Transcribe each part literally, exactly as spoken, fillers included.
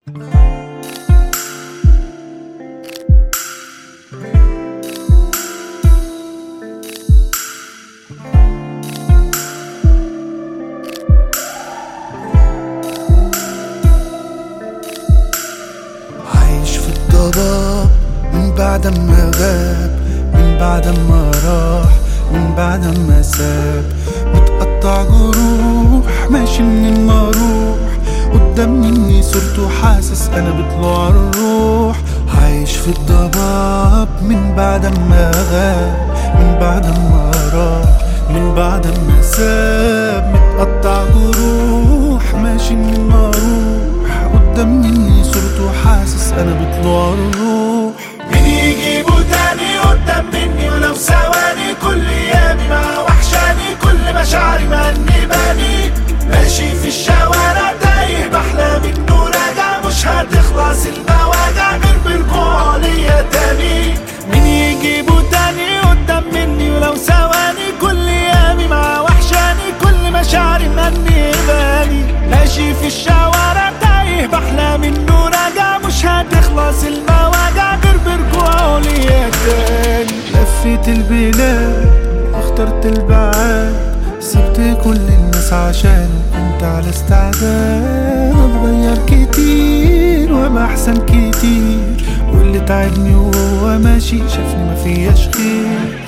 عايش في الضباب من بعد ما غاب، من بعد ما راح، من بعد ما ساب. متقطع جروح ماشي منين ما اروح، قدام مني صورته حاسس انا بطلوع الروح. عايش في الضباب من بعد ما غاب، من بعد ما راح، من بعد ما ساب. متقطع جروح ماشي منين ما اروح، قدام مني صورته حاسس انا بطلوع الروح. مين يجيبه تاني قدام مني ولو ثواني؟ كل ايامي مع وحشاني، كل مشاعري مأنباني. ماشي في الشوارع تايه بحلم انه راجع، مش هتخلص المواجع غير برجوعه ليا تاني. مين يجيبه تاني قدام مني ولو ثواني؟ كل ايامي مع وحشاني، كل مشاعري مأنباني. ماشي في الشوارع تايه بحلم انه راجع، مش هتخلص المواجع غير برجوعه ليا تاني. لفيت البلاد واخترت البعاد، سبت كل الناس عشان كنت على استعداد. اتغير كتير وابقى احسن كتير، واللي تعبني وهو ماشي شافني ما فياش خير.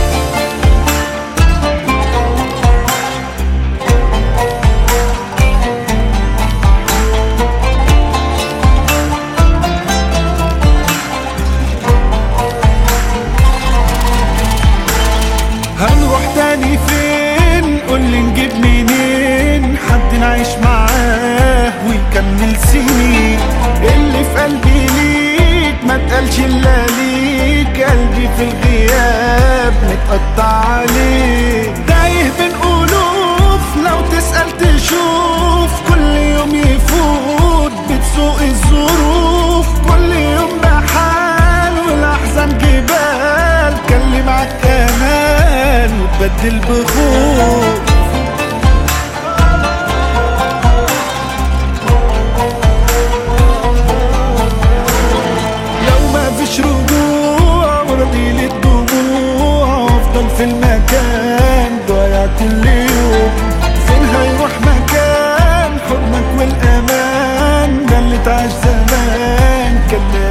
هنروح تاني فين؟ قولي نجيب منين حد نعيش معاه ويكمل سنين؟ اللي في قلبي ليك ما تقالش الا ليك، قلبي في الغياب متقطع عليك. تايه بين ألوف لو تسأل تشوف، كل يوم يفوت بتسوق الظروف. كل يوم بحال والأحزان جبال، كلم عالكمال وتبدل بخوف. لو ما فيش رجوع وراضي للدموع، وافضل في المكان ضايع كل يوم. فين هيروح مكان حضنك والأمان؟ ده اللي اتعاش زمان كان